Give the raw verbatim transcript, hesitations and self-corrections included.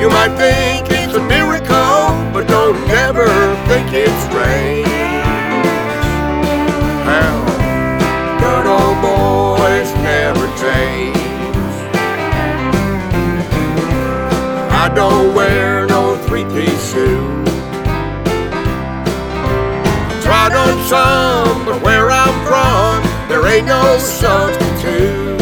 You might think it's a miracle, but don't ever think it's rain. How good old boys never change. I don't wear no three-piece suit. Tried on some, but where I'm from, there ain't no substitute.